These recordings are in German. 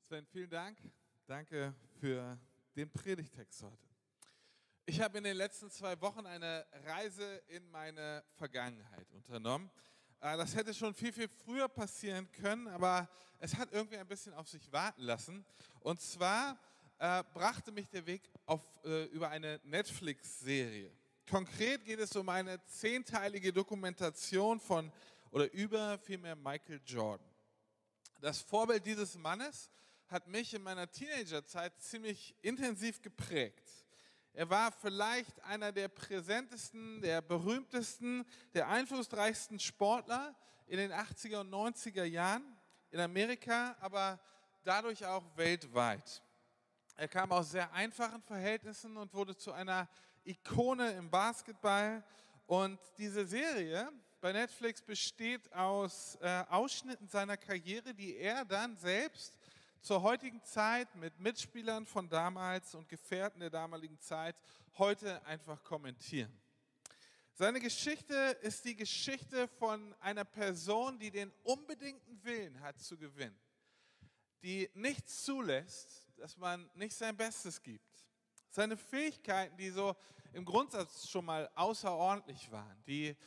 Sven, vielen Dank. Danke für den Predigtext heute. Ich habe in den letzten 2 Wochen eine Reise in meine Vergangenheit unternommen. Das hätte schon viel, viel früher passieren können, aber es hat irgendwie ein bisschen auf sich warten lassen. Und zwar brachte mich der Weg über eine Netflix-Serie. Konkret geht es um eine 10-teilige Dokumentation über Michael Jordan. Das Vorbild dieses Mannes hat mich in meiner Teenagerzeit ziemlich intensiv geprägt. Er war vielleicht einer der präsentesten, der berühmtesten, der einflussreichsten Sportler in den 80er und 90er Jahren in Amerika, aber dadurch auch weltweit. Er kam aus sehr einfachen Verhältnissen und wurde zu einer Ikone im Basketball. Und diese Serie bei Netflix besteht aus Ausschnitten seiner Karriere, die er dann selbst zur heutigen Zeit mit Mitspielern von damals und Gefährten der damaligen Zeit heute einfach kommentieren. Seine Geschichte ist die Geschichte von einer Person, die den unbedingten Willen hat zu gewinnen, die nicht zulässt, dass man nicht sein Bestes gibt. Seine Fähigkeiten, die so im Grundsatz schon mal außerordentlich waren,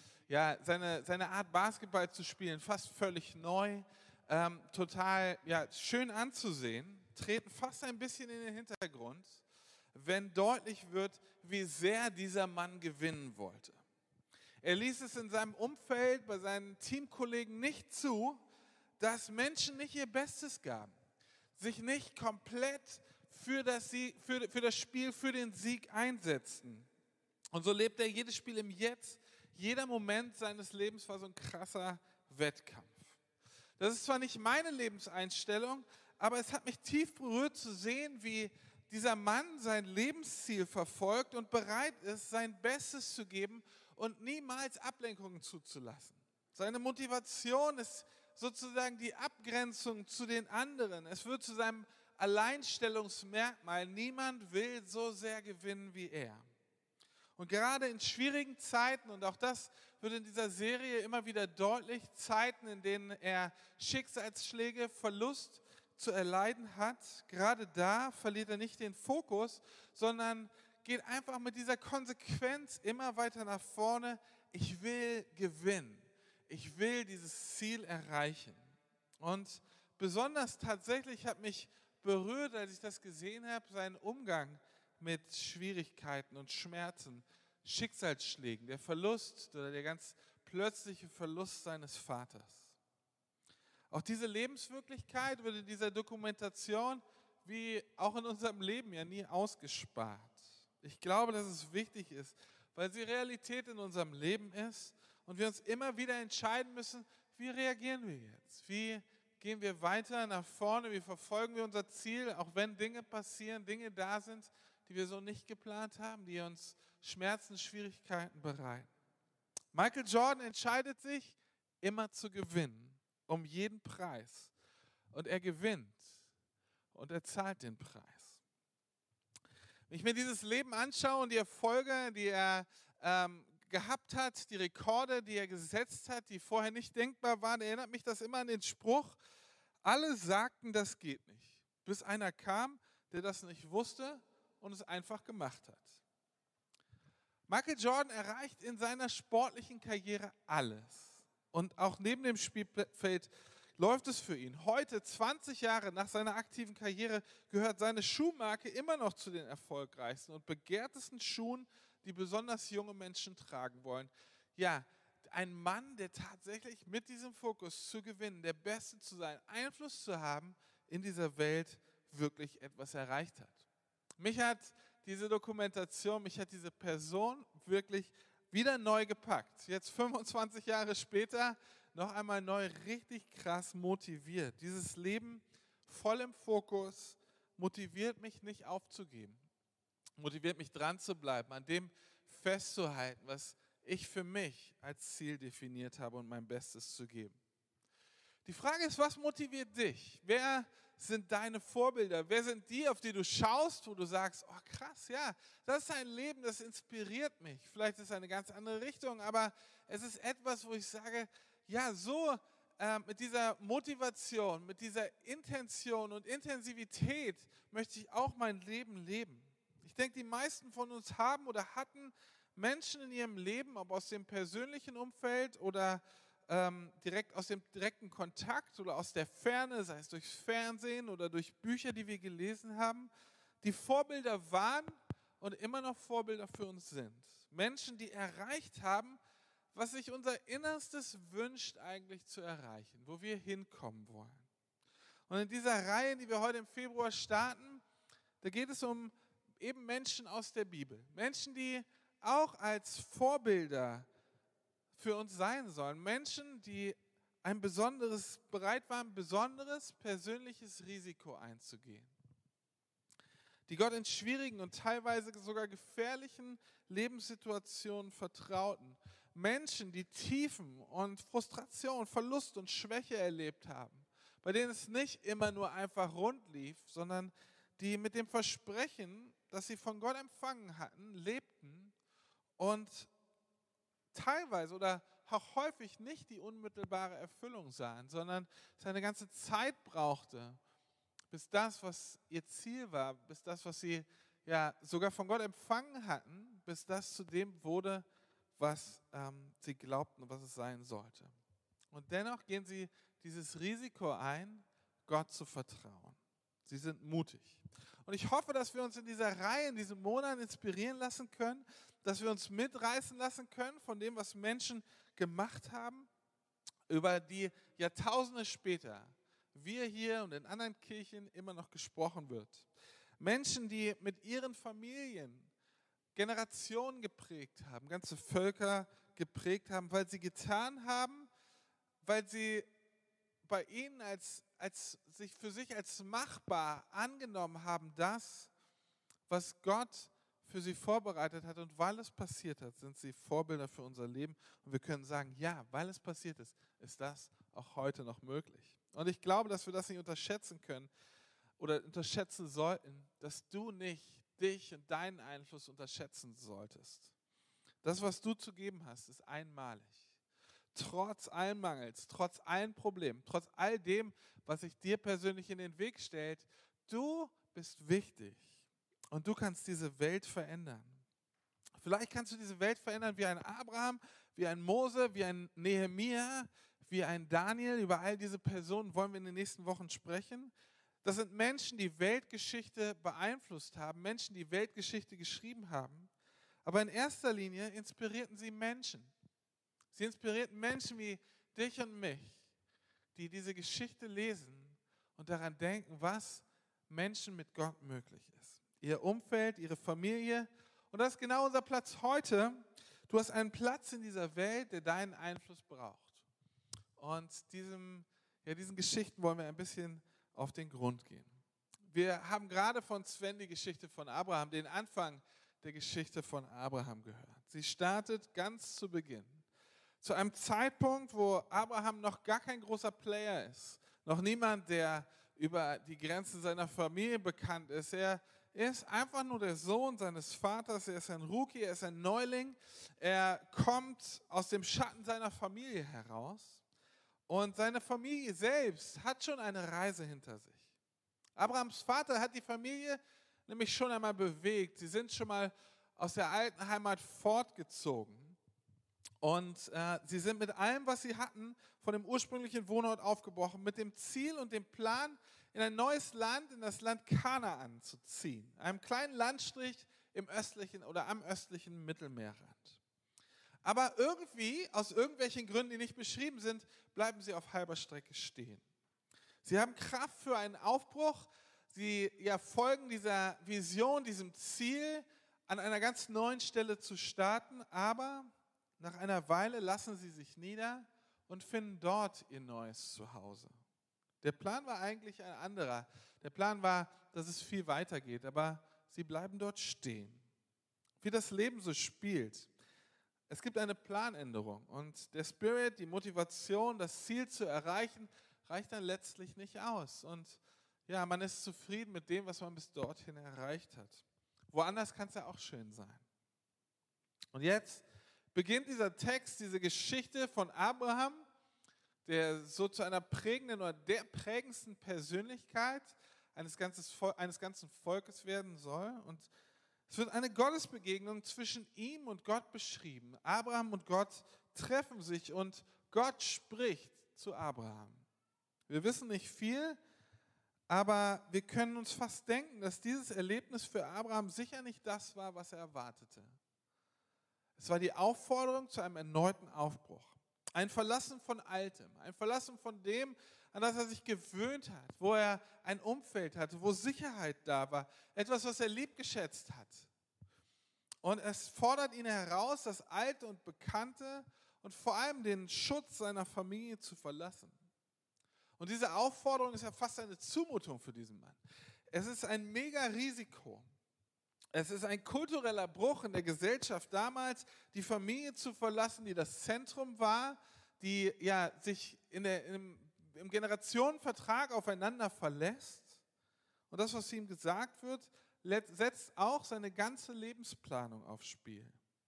seine Art Basketball zu spielen, fast völlig neu, total schön anzusehen, treten fast ein bisschen in den Hintergrund, wenn deutlich wird, wie sehr dieser Mann gewinnen wollte. Er ließ es in seinem Umfeld, bei seinen Teamkollegen nicht zu, dass Menschen nicht ihr Bestes gaben, sich nicht komplett für das Spiel, für den Sieg einsetzten. Und so lebt er jedes Spiel im Jetzt, jeder Moment seines Lebens war so ein krasser Wettkampf. Das ist zwar nicht meine Lebenseinstellung, aber es hat mich tief berührt zu sehen, wie dieser Mann sein Lebensziel verfolgt und bereit ist, sein Bestes zu geben und niemals Ablenkungen zuzulassen. Seine Motivation ist sozusagen die Abgrenzung zu den anderen. Es wird zu seinem Alleinstellungsmerkmal. Niemand will so sehr gewinnen wie er. Und gerade in schwierigen Zeiten, und auch das wird in dieser Serie immer wieder deutlich, Zeiten, in denen er Schicksalsschläge, Verlust zu erleiden hat, gerade da verliert er nicht den Fokus, sondern geht einfach mit dieser Konsequenz immer weiter nach vorne. Ich will gewinnen. Ich will dieses Ziel erreichen. Und besonders tatsächlich hat mich berührt, als ich das gesehen habe, seinen Umgang mit Schwierigkeiten und Schmerzen, Schicksalsschlägen, der Verlust oder der ganz plötzliche Verlust seines Vaters. Auch diese Lebenswirklichkeit wird in dieser Dokumentation, wie auch in unserem Leben, ja nie ausgespart. Ich glaube, dass es wichtig ist, weil sie Realität in unserem Leben ist und wir uns immer wieder entscheiden müssen, wie reagieren wir jetzt? Wie gehen wir weiter nach vorne? Wie verfolgen wir unser Ziel, auch wenn Dinge passieren, Dinge da sind, die wir so nicht geplant haben, die uns Schmerzen, Schwierigkeiten bereiten. Michael Jordan entscheidet sich, immer zu gewinnen, um jeden Preis. Und er gewinnt und er zahlt den Preis. Wenn ich mir dieses Leben anschaue und die Erfolge, die er gehabt hat, die Rekorde, die er gesetzt hat, die vorher nicht denkbar waren, erinnert mich das immer an den Spruch, alle sagten, das geht nicht, bis einer kam, der das nicht wusste und es einfach gemacht hat. Michael Jordan erreicht in seiner sportlichen Karriere alles. Und auch neben dem Spielfeld läuft es für ihn. Heute, 20 Jahre nach seiner aktiven Karriere, gehört seine Schuhmarke immer noch zu den erfolgreichsten und begehrtesten Schuhen, die besonders junge Menschen tragen wollen. Ja, ein Mann, der tatsächlich mit diesem Fokus zu gewinnen, der Beste zu sein, Einfluss zu haben in dieser Welt, wirklich etwas erreicht hat. Mich hat diese Dokumentation, mich hat diese Person wirklich wieder neu gepackt. Jetzt 25 Jahre später noch einmal neu richtig krass motiviert. Dieses Leben voll im Fokus motiviert mich nicht aufzugeben. Motiviert mich dran zu bleiben, an dem festzuhalten, was ich für mich als Ziel definiert habe und mein Bestes zu geben. Die Frage ist, was motiviert dich? Wer sind deine Vorbilder? Wer sind die, auf die du schaust, wo du sagst, oh krass, ja, das ist ein Leben, das inspiriert mich. Vielleicht ist es eine ganz andere Richtung, aber es ist etwas, wo ich sage, ja, so mit dieser Motivation, mit dieser Intention und Intensivität möchte ich auch mein Leben leben. Ich denke, die meisten von uns haben oder hatten Menschen in ihrem Leben, ob aus dem persönlichen Umfeld oder direkt aus dem direkten Kontakt oder aus der Ferne, sei es durchs Fernsehen oder durch Bücher, die wir gelesen haben, die Vorbilder waren und immer noch Vorbilder für uns sind. Menschen, die erreicht haben, was sich unser Innerstes wünscht eigentlich zu erreichen, wo wir hinkommen wollen. Und in dieser Reihe, die wir heute im Februar starten, da geht es um eben Menschen aus der Bibel. Menschen, die auch als Vorbilder für uns sein sollen. Menschen, die bereit waren, besonderes persönliches Risiko einzugehen. Die Gott in schwierigen und teilweise sogar gefährlichen Lebenssituationen vertrauten. Menschen, die Tiefen und Frustration, Verlust und Schwäche erlebt haben, bei denen es nicht immer nur einfach rund lief, sondern die mit dem Versprechen, das sie von Gott empfangen hatten, lebten und teilweise oder auch häufig nicht die unmittelbare Erfüllung sahen, sondern es eine ganze Zeit brauchte, bis das, was ihr Ziel war, bis das, was sie ja sogar von Gott empfangen hatten, bis das zu dem wurde, was sie glaubten und was es sein sollte. Und dennoch gehen sie dieses Risiko ein, Gott zu vertrauen. Sie sind mutig. Und ich hoffe, dass wir uns in dieser Reihe, in diesem Monat inspirieren lassen können, dass wir uns mitreißen lassen können von dem, was Menschen gemacht haben, über die Jahrtausende später wir hier und in anderen Kirchen immer noch gesprochen wird. Menschen, die mit ihren Familien Generationen geprägt haben, ganze Völker geprägt haben, weil sie getan haben, weil sie bei ihnen sich für sich als machbar angenommen haben, das, was Gott für sie vorbereitet hat, und weil es passiert hat, sind sie Vorbilder für unser Leben und wir können sagen, ja, weil es passiert ist, ist das auch heute noch möglich. Und ich glaube, dass wir das nicht unterschätzen können oder unterschätzen sollten, dass du nicht dich und deinen Einfluss unterschätzen solltest. Das, was du zu geben hast, ist einmalig. Trotz allen Mangels, trotz allen Problemen, trotz all dem, was sich dir persönlich in den Weg stellt, du bist wichtig und du kannst diese Welt verändern. Vielleicht kannst du diese Welt verändern wie ein Abraham, wie ein Mose, wie ein Nehemia, wie ein Daniel. Über all diese Personen wollen wir in den nächsten Wochen sprechen. Das sind Menschen, die Weltgeschichte beeinflusst haben, Menschen, die Weltgeschichte geschrieben haben. Aber in erster Linie inspirierten sie Menschen. Sie inspirierten Menschen wie dich und mich, die diese Geschichte lesen und daran denken, was Menschen mit Gott möglich ist. Ihr Umfeld, ihre Familie. Und das ist genau unser Platz heute. Du hast einen Platz in dieser Welt, der deinen Einfluss braucht. Und diesen Geschichten wollen wir ein bisschen auf den Grund gehen. Wir haben gerade von Sven die Geschichte von Abraham, den Anfang der Geschichte von Abraham gehört. Sie startet ganz zu Beginn. Zu einem Zeitpunkt, wo Abraham noch gar kein großer Player ist. Noch niemand, der über die Grenzen seiner Familie bekannt ist. Er ist einfach nur der Sohn seines Vaters. Er ist ein Rookie, er ist ein Neuling. Er kommt aus dem Schatten seiner Familie heraus. Und seine Familie selbst hat schon eine Reise hinter sich. Abrahams Vater hat die Familie nämlich schon einmal bewegt. Sie sind schon mal aus der alten Heimat fortgezogen. Und sie sind mit allem, was sie hatten, von dem ursprünglichen Wohnort aufgebrochen, mit dem Ziel und dem Plan, in ein neues Land, in das Land Kanaan zu ziehen. Einem kleinen Landstrich im östlichen oder am östlichen Mittelmeerrand. Aber irgendwie, aus irgendwelchen Gründen, die nicht beschrieben sind, bleiben sie auf halber Strecke stehen. Sie haben Kraft für einen Aufbruch. Sie folgen dieser Vision, diesem Ziel, an einer ganz neuen Stelle zu starten. Aber nach einer Weile lassen sie sich nieder und finden dort ihr neues Zuhause. Der Plan war eigentlich ein anderer. Der Plan war, dass es viel weitergeht. Aber sie bleiben dort stehen. Wie das Leben so spielt. Es gibt eine Planänderung und der Spirit, die Motivation, das Ziel zu erreichen, reicht dann letztlich nicht aus. Und ja, man ist zufrieden mit dem, was man bis dorthin erreicht hat. Woanders kann es ja auch schön sein. Und jetzt beginnt dieser Text, diese Geschichte von Abraham, der so zu einer prägenden oder der prägendsten Persönlichkeit eines ganzen Volkes werden soll. Und es wird eine Gottesbegegnung zwischen ihm und Gott beschrieben. Abraham und Gott treffen sich und Gott spricht zu Abraham. Wir wissen nicht viel, aber wir können uns fast denken, dass dieses Erlebnis für Abraham sicher nicht das war, was er erwartete. Es war die Aufforderung zu einem erneuten Aufbruch. Ein Verlassen von Altem, ein Verlassen von dem, an das er sich gewöhnt hat, wo er ein Umfeld hatte, wo Sicherheit da war, etwas, was er lieb geschätzt hat. Und es fordert ihn heraus, das Alte und Bekannte und vor allem den Schutz seiner Familie zu verlassen. Und diese Aufforderung ist ja fast eine Zumutung für diesen Mann. Es ist ein mega Risiko. Es ist ein kultureller Bruch in der Gesellschaft damals, die Familie zu verlassen, die das Zentrum war, die ja sich im Generationenvertrag aufeinander verlässt. Und das, was ihm gesagt wird, setzt auch seine ganze Lebensplanung aufs Spiel.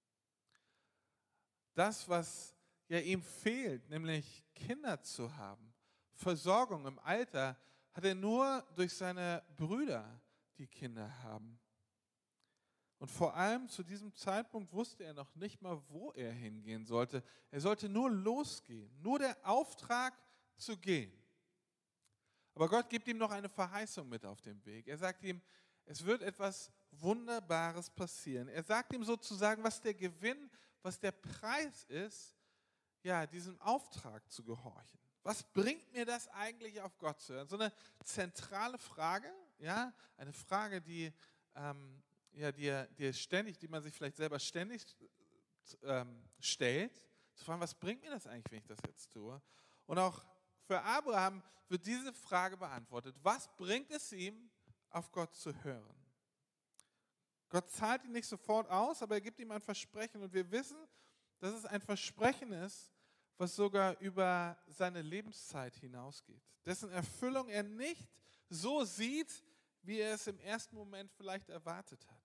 Das, was ja ihm fehlt, nämlich Kinder zu haben, Versorgung im Alter, hat er nur durch seine Brüder, die Kinder haben. Und vor allem zu diesem Zeitpunkt wusste er noch nicht mal, wo er hingehen sollte. Er sollte nur losgehen, nur der Auftrag zu gehen. Aber Gott gibt ihm noch eine Verheißung mit auf dem Weg. Er sagt ihm, es wird etwas Wunderbares passieren. Er sagt ihm sozusagen, was der Gewinn, was der Preis ist, ja, diesem Auftrag zu gehorchen. Was bringt mir das eigentlich, auf Gott zu hören? So eine zentrale Frage, ja, eine Frage, die man sich vielleicht selber ständig stellt, zu fragen, was bringt mir das eigentlich, wenn ich das jetzt tue? Und auch für Abraham wird diese Frage beantwortet. Was bringt es ihm, auf Gott zu hören? Gott zahlt ihn nicht sofort aus, aber er gibt ihm ein Versprechen. Und wir wissen, dass es ein Versprechen ist, was sogar über seine Lebenszeit hinausgeht. Dessen Erfüllung er nicht so sieht, wie er es im ersten Moment vielleicht erwartet hat.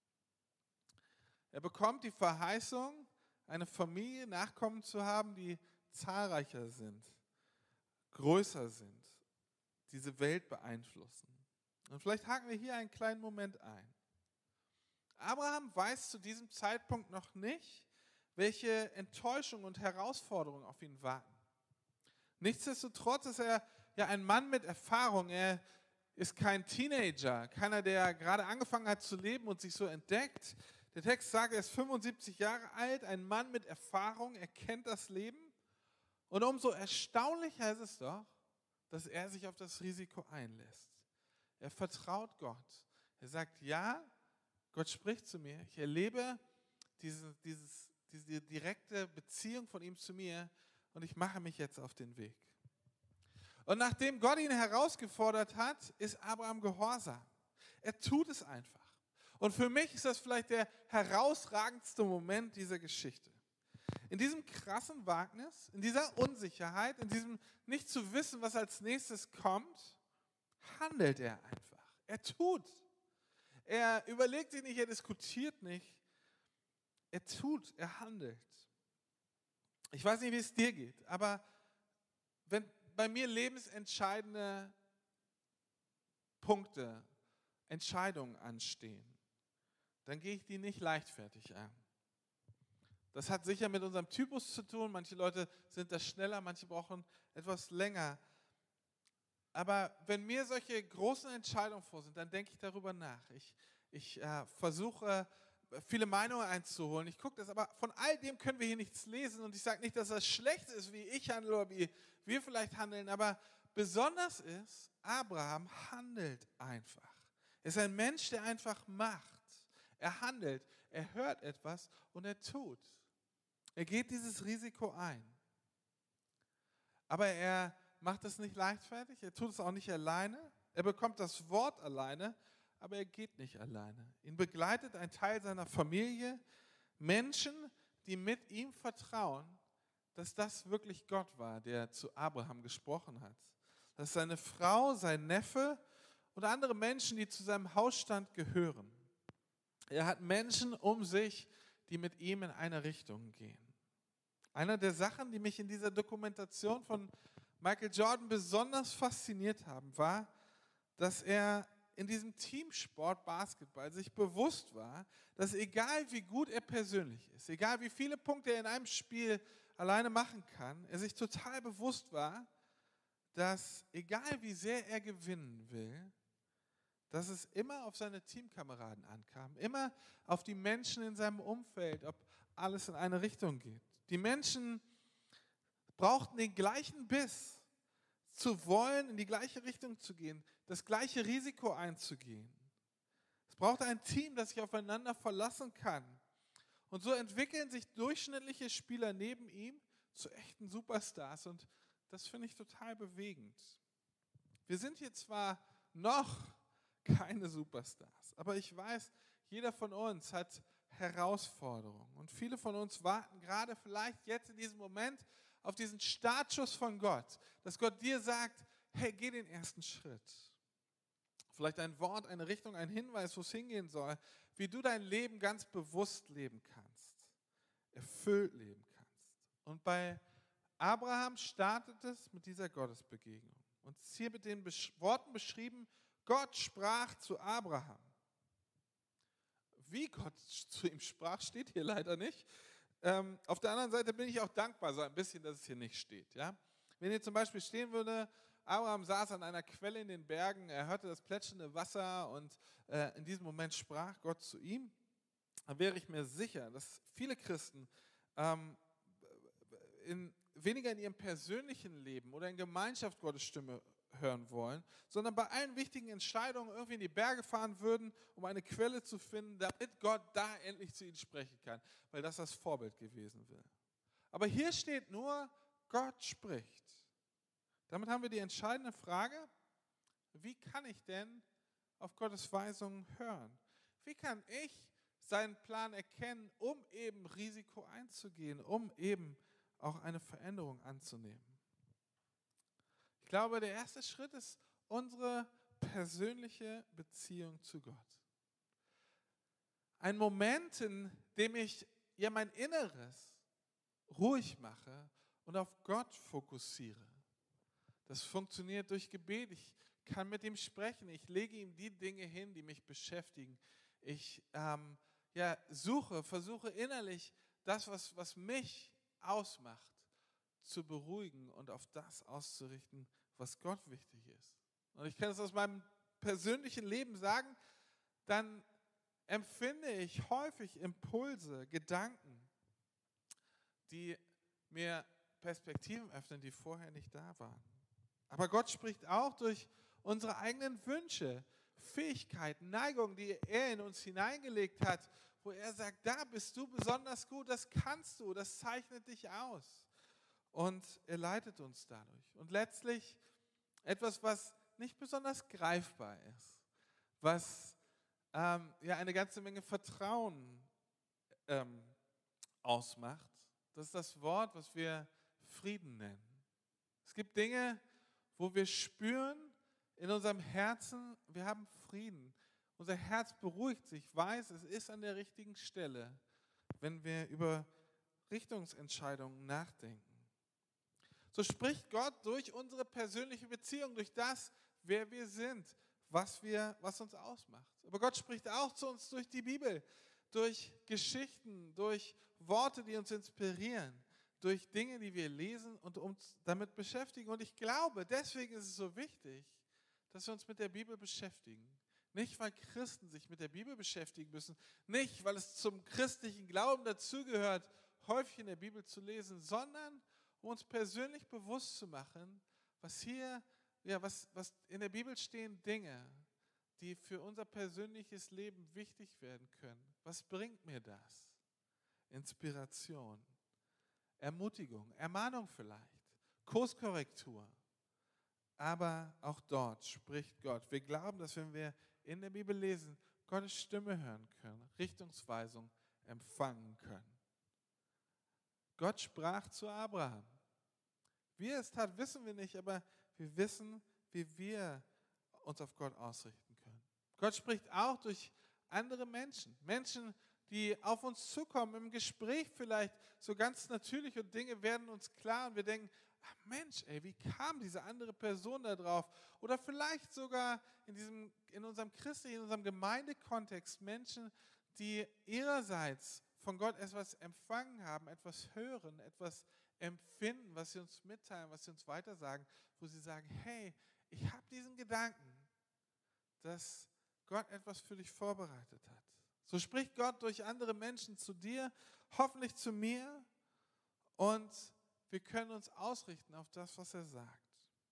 Er bekommt die Verheißung, eine Familie, Nachkommen zu haben, die zahlreicher sind, größer sind, diese Welt beeinflussen. Und vielleicht haken wir hier einen kleinen Moment ein. Abraham weiß zu diesem Zeitpunkt noch nicht, welche Enttäuschung und Herausforderungen auf ihn warten. Nichtsdestotrotz ist er ja ein Mann mit Erfahrung. Er ist kein Teenager, keiner, der gerade angefangen hat zu leben und sich so entdeckt. Der Text sagt, er ist 75 Jahre alt, ein Mann mit Erfahrung, er kennt das Leben. Und umso erstaunlicher ist es doch, dass er sich auf das Risiko einlässt. Er vertraut Gott. Er sagt, ja, Gott spricht zu mir. Ich erlebe diese direkte Beziehung von ihm zu mir und ich mache mich jetzt auf den Weg. Und nachdem Gott ihn herausgefordert hat, ist Abraham gehorsam. Er tut es einfach. Und für mich ist das vielleicht der herausragendste Moment dieser Geschichte. In diesem krassen Wagnis, in dieser Unsicherheit, in diesem nicht zu wissen, was als nächstes kommt, handelt er einfach. Er tut. Er überlegt sich nicht, er diskutiert nicht. Er tut, er handelt. Ich weiß nicht, wie es dir geht, aber wenn bei mir lebensentscheidende Punkte, Entscheidungen anstehen, dann gehe ich die nicht leichtfertig an. Das hat sicher mit unserem Typus zu tun. Manche Leute sind da schneller, manche brauchen etwas länger. Aber wenn mir solche großen Entscheidungen vor sind, dann denke ich darüber nach. Ich versuche, viele Meinungen einzuholen. Ich gucke das, aber von all dem können wir hier nichts lesen. Und ich sage nicht, dass das schlecht ist, wie ich handle oder wie wir vielleicht handeln. Aber besonders ist, Abraham handelt einfach. Er ist ein Mensch, der einfach macht. Er handelt, er hört etwas und er tut. Er geht dieses Risiko ein. Aber er macht es nicht leichtfertig, er tut es auch nicht alleine. Er bekommt das Wort alleine, aber er geht nicht alleine. Ihn begleitet ein Teil seiner Familie, Menschen, die mit ihm vertrauen, dass das wirklich Gott war, der zu Abraham gesprochen hat. Dass seine Frau, sein Neffe und andere Menschen, die zu seinem Hausstand gehören. Er hat Menschen um sich, die mit ihm in eine Richtung gehen. Einer der Sachen, die mich in dieser Dokumentation von Michael Jordan besonders fasziniert haben, war, dass er in diesem Teamsport Basketball sich bewusst war, dass egal wie gut er persönlich ist, egal wie viele Punkte er in einem Spiel alleine machen kann, er sich total bewusst war, dass egal wie sehr er gewinnen will, dass es immer auf seine Teamkameraden ankam, immer auf die Menschen in seinem Umfeld, ob alles in eine Richtung geht. Die Menschen brauchten den gleichen Biss, zu wollen, in die gleiche Richtung zu gehen, das gleiche Risiko einzugehen. Es braucht ein Team, das sich aufeinander verlassen kann. Und so entwickeln sich durchschnittliche Spieler neben ihm zu echten Superstars. Und das finde ich total bewegend. Wir sind hier zwar noch keine Superstars, aber ich weiß, jeder von uns hat Herausforderungen. Und viele von uns warten gerade vielleicht jetzt in diesem Moment auf diesen Startschuss von Gott, dass Gott dir sagt, hey, geh den ersten Schritt. Vielleicht ein Wort, eine Richtung, ein Hinweis, wo es hingehen soll, wie du dein Leben ganz bewusst leben kannst, erfüllt leben kannst. Und bei Abraham startet es mit dieser Gottesbegegnung. Und es ist hier mit den Worten beschrieben, Gott sprach zu Abraham. Wie Gott zu ihm sprach, steht hier leider nicht. Auf der anderen Seite bin ich auch dankbar, so ein bisschen, dass es hier nicht steht. Ja? Wenn hier zum Beispiel stehen würde, Abraham saß an einer Quelle in den Bergen, er hörte das plätschernde Wasser und in diesem Moment sprach Gott zu ihm, dann wäre ich mir sicher, dass viele Christen weniger in ihrem persönlichen Leben oder in Gemeinschaft Gottes Stimme hören wollen, sondern bei allen wichtigen Entscheidungen irgendwie in die Berge fahren würden, um eine Quelle zu finden, damit Gott da endlich zu ihnen sprechen kann, weil das Vorbild gewesen wäre. Aber hier steht nur, Gott spricht. Damit haben wir die entscheidende Frage, wie kann ich denn auf Gottes Weisungen hören? Wie kann ich seinen Plan erkennen, um eben Risiko einzugehen, um eben auch eine Veränderung anzunehmen? Ich glaube, der erste Schritt ist unsere persönliche Beziehung zu Gott. Ein Moment, in dem ich ja mein Inneres ruhig mache und auf Gott fokussiere. Das funktioniert durch Gebet. Ich kann mit ihm sprechen. Ich lege ihm die Dinge hin, die mich beschäftigen. Ich versuche innerlich das, was mich ausmacht, zu beruhigen und auf das auszurichten, was Gott wichtig ist. Und ich kann es aus meinem persönlichen Leben sagen, dann empfinde ich häufig Impulse, Gedanken, die mir Perspektiven öffnen, die vorher nicht da waren. Aber Gott spricht auch durch unsere eigenen Wünsche, Fähigkeiten, Neigungen, die er in uns hineingelegt hat, wo er sagt, da bist du besonders gut, das kannst du, das zeichnet dich aus. Und er leitet uns dadurch. Und letztlich etwas, was nicht besonders greifbar ist, was eine ganze Menge Vertrauen ausmacht, das ist das Wort, was wir Frieden nennen. Es gibt Dinge, wo wir spüren in unserem Herzen, wir haben Frieden. Unser Herz beruhigt sich, weiß, es ist an der richtigen Stelle, wenn wir über Richtungsentscheidungen nachdenken. So spricht Gott durch unsere persönliche Beziehung, durch das, wer wir sind, was uns ausmacht. Aber Gott spricht auch zu uns durch die Bibel, durch Geschichten, durch Worte, die uns inspirieren, durch Dinge, die wir lesen und uns damit beschäftigen. Und ich glaube, deswegen ist es so wichtig, dass wir uns mit der Bibel beschäftigen. Nicht, weil Christen sich mit der Bibel beschäftigen müssen, nicht, weil es zum christlichen Glauben dazugehört, häufig in der Bibel zu lesen, sondern um uns persönlich bewusst zu machen, was in der Bibel stehen Dinge, die für unser persönliches Leben wichtig werden können. Was bringt mir das? Inspiration, Ermutigung, Ermahnung vielleicht, Kurskorrektur. Aber auch dort spricht Gott. Wir glauben, dass wenn wir in der Bibel lesen, Gottes Stimme hören können, Richtungsweisung empfangen können. Gott sprach zu Abraham. Wie er es tat, wissen wir nicht, aber wir wissen, wie wir uns auf Gott ausrichten können. Gott spricht auch durch andere Menschen. Menschen, die auf uns zukommen, im Gespräch vielleicht so ganz natürlich und Dinge werden uns klar und wir denken, ach Mensch, ey, wie kam diese andere Person da drauf? Oder vielleicht sogar in unserem christlichen, in unserem Gemeindekontext Menschen, die ihrerseits von Gott etwas empfangen haben, etwas hören, etwas empfinden, was sie uns mitteilen, was sie uns weitersagen, wo sie sagen, hey, ich habe diesen Gedanken, dass Gott etwas für dich vorbereitet hat. So spricht Gott durch andere Menschen zu dir, hoffentlich zu mir, und wir können uns ausrichten auf das, was er sagt.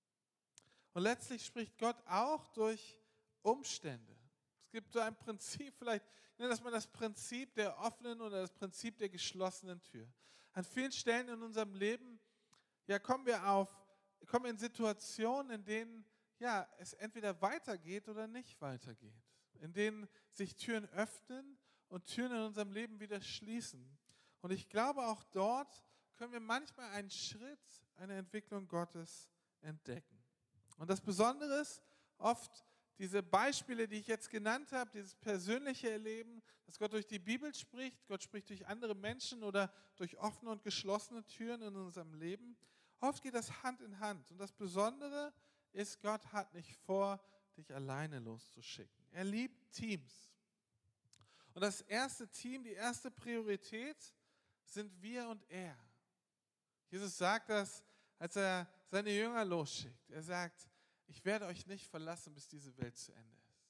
Und letztlich spricht Gott auch durch Umstände. Es gibt so ein Prinzip, vielleicht nennt das mal das Prinzip der offenen oder das Prinzip der geschlossenen Tür. An vielen Stellen in unserem Leben kommen wir in Situationen, in denen es entweder weitergeht oder nicht weitergeht. In denen sich Türen öffnen und Türen in unserem Leben wieder schließen. Und ich glaube, auch dort können wir manchmal einen Schritt, eine Entwicklung Gottes entdecken. Und das Besondere ist oft diese Beispiele, die ich jetzt genannt habe, dieses persönliche Erleben, dass Gott durch die Bibel spricht, Gott spricht durch andere Menschen oder durch offene und geschlossene Türen in unserem Leben. Oft geht das Hand in Hand. Und das Besondere ist, Gott hat nicht vor, dich alleine loszuschicken. Er liebt Teams. Und das erste Team, die erste Priorität sind wir und er. Jesus sagt das, als er seine Jünger losschickt. Er sagt, ich werde euch nicht verlassen, bis diese Welt zu Ende ist.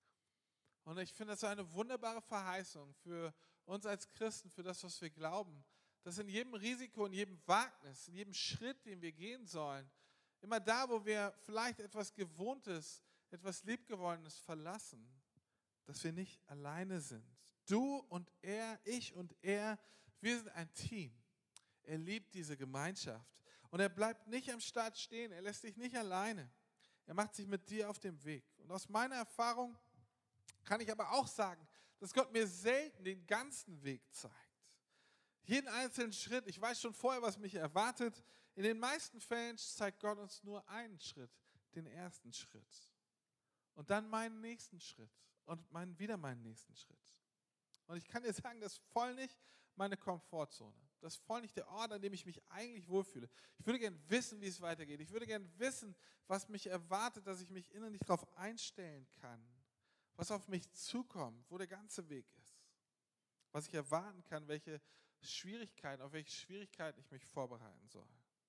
Und ich finde das so eine wunderbare Verheißung für uns als Christen, für das, was wir glauben, dass in jedem Risiko, in jedem Wagnis, in jedem Schritt, den wir gehen sollen, immer da, wo wir vielleicht etwas Gewohntes, etwas Liebgewonnenes verlassen, dass wir nicht alleine sind. Du und er, ich und er, wir sind ein Team. Er liebt diese Gemeinschaft. Und er bleibt nicht am Start stehen, er lässt dich nicht alleine. Er macht sich mit dir auf den Weg. Und aus meiner Erfahrung kann ich aber auch sagen, dass Gott mir selten den ganzen Weg zeigt. Jeden einzelnen Schritt, ich weiß schon vorher, was mich erwartet. In den meisten Fällen zeigt Gott uns nur einen Schritt, den ersten Schritt. Und dann meinen nächsten Schritt und wieder meinen nächsten Schritt. Und ich kann dir sagen, das ist voll nicht meine Komfortzone. Das ist voll nicht der Ort, an dem ich mich eigentlich wohlfühle. Ich würde gerne wissen, wie es weitergeht. Ich würde gerne wissen, was mich erwartet, dass ich mich innerlich darauf einstellen kann, was auf mich zukommt, wo der ganze Weg ist, was ich erwarten kann, auf welche Schwierigkeiten ich mich vorbereiten soll.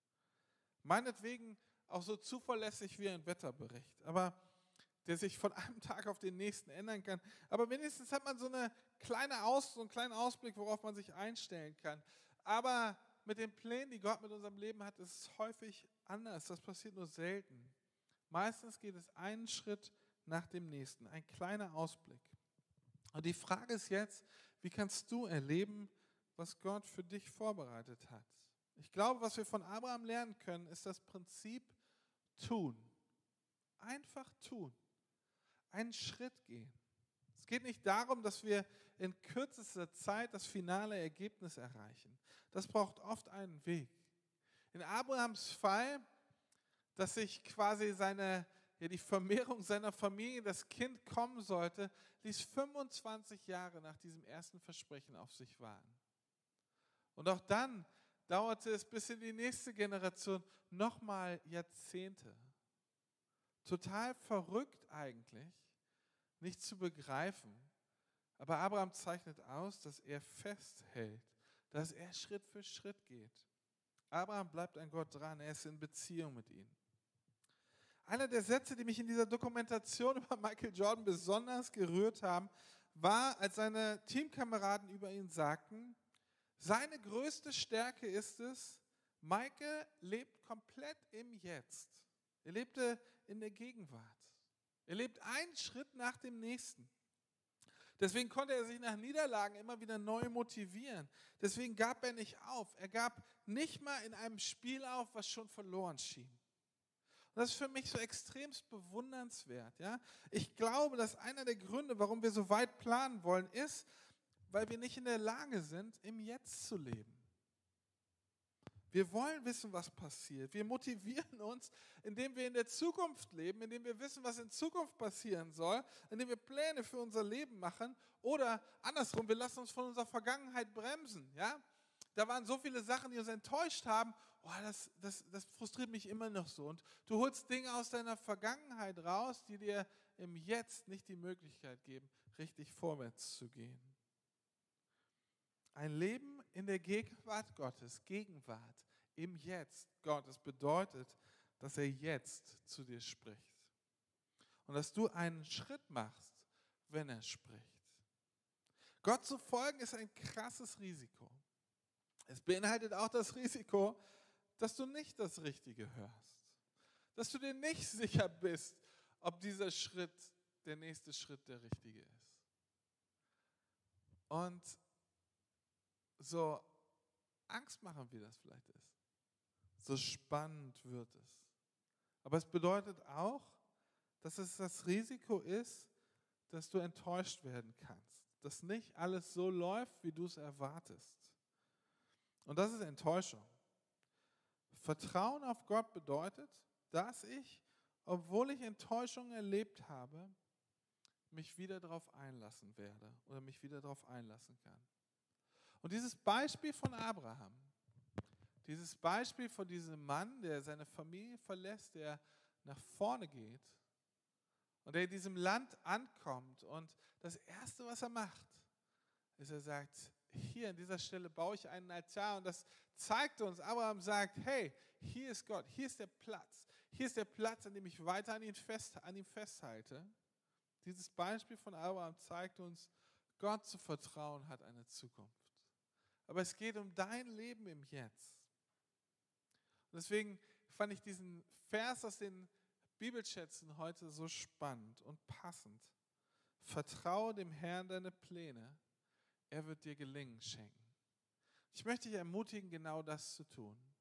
Meinetwegen auch so zuverlässig wie ein Wetterbericht, aber der sich von einem Tag auf den nächsten ändern kann. Aber wenigstens hat man so einen kleinen Ausblick, worauf man sich einstellen kann. Aber mit den Plänen, die Gott mit unserem Leben hat, ist es häufig anders. Das passiert nur selten. Meistens geht es einen Schritt nach dem nächsten, ein kleiner Ausblick. Und die Frage ist jetzt, wie kannst du erleben, was Gott für dich vorbereitet hat? Ich glaube, was wir von Abraham lernen können, ist das Prinzip tun. Einfach tun. Einen Schritt gehen. Es geht nicht darum, dass wir in kürzester Zeit das finale Ergebnis erreichen. Das braucht oft einen Weg. In Abrahams Fall, dass sich quasi die Vermehrung seiner Familie, das Kind kommen sollte, ließ 25 Jahre nach diesem ersten Versprechen auf sich warten. Und auch dann dauerte es bis in die nächste Generation nochmal Jahrzehnte. Total verrückt eigentlich, nicht zu begreifen. Aber Abraham zeichnet aus, dass er festhält, dass er Schritt für Schritt geht. Abraham bleibt an Gott dran, er ist in Beziehung mit ihm. Einer der Sätze, die mich in dieser Dokumentation über Michael Jordan besonders gerührt haben, war, als seine Teamkameraden über ihn sagten, seine größte Stärke ist es, Michael lebt komplett im Jetzt. Er lebte in der Gegenwart. Er lebt einen Schritt nach dem nächsten. Deswegen konnte er sich nach Niederlagen immer wieder neu motivieren. Deswegen gab er nicht auf. Er gab nicht mal in einem Spiel auf, was schon verloren schien. Und das ist für mich so extremst bewundernswert. Ja? Ich glaube, dass einer der Gründe, warum wir so weit planen wollen, ist, weil wir nicht in der Lage sind, im Jetzt zu leben. Wir wollen wissen, was passiert. Wir motivieren uns, indem wir in der Zukunft leben, indem wir wissen, was in Zukunft passieren soll, indem wir Pläne für unser Leben machen oder andersrum, wir lassen uns von unserer Vergangenheit bremsen. Ja? Da waren so viele Sachen, die uns enttäuscht haben. Oh, das frustriert mich immer noch so. Und du holst Dinge aus deiner Vergangenheit raus, die dir im Jetzt nicht die Möglichkeit geben, richtig vorwärts zu gehen. Ein Leben in der Gegenwart Gottes, Gegenwart im Jetzt Gottes bedeutet, dass er jetzt zu dir spricht. Und dass du einen Schritt machst, wenn er spricht. Gott zu folgen ist ein krasses Risiko. Es beinhaltet auch das Risiko, dass du nicht das Richtige hörst. Dass du dir nicht sicher bist, ob dieser Schritt, der nächste Schritt der richtige ist. Und so angstmachend wie das vielleicht ist, so spannend wird es. Aber es bedeutet auch, dass es das Risiko ist, dass du enttäuscht werden kannst. Dass nicht alles so läuft, wie du es erwartest. Und das ist Enttäuschung. Vertrauen auf Gott bedeutet, dass ich, obwohl ich Enttäuschung erlebt habe, mich wieder darauf einlassen werde oder mich wieder darauf einlassen kann. Und dieses Beispiel von Abraham, dieses Beispiel von diesem Mann, der seine Familie verlässt, der nach vorne geht und der in diesem Land ankommt und das Erste, was er macht, ist, er sagt, hier an dieser Stelle baue ich einen Altar und das zeigt uns, Abraham sagt, hey, hier ist Gott, hier ist der Platz, an dem ich weiter an ihm festhalte. Dieses Beispiel von Abraham zeigt uns, Gott zu vertrauen hat eine Zukunft. Aber es geht um dein Leben im Jetzt. Und deswegen fand ich diesen Vers aus den Bibelschätzen heute so spannend und passend. Vertraue dem Herrn deine Pläne, er wird dir Gelingen schenken. Ich möchte dich ermutigen, genau das zu tun.